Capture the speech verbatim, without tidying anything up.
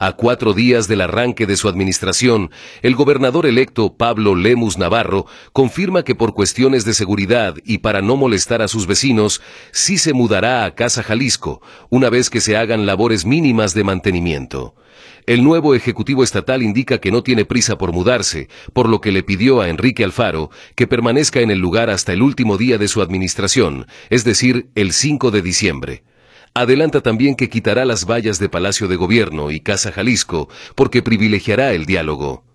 A cuatro días del arranque de su administración, el gobernador electo Pablo Lemus Navarro confirma que por cuestiones de seguridad y para no molestar a sus vecinos, sí se mudará a Casa Jalisco, una vez que se hagan labores mínimas de mantenimiento. El nuevo Ejecutivo Estatal indica que no tiene prisa por mudarse, por lo que le pidió a Enrique Alfaro que permanezca en el lugar hasta el último día de su administración, es decir, el cinco de diciembre. Adelanta también que quitará las vallas de Palacio de Gobierno y Casa Jalisco porque privilegiará el diálogo.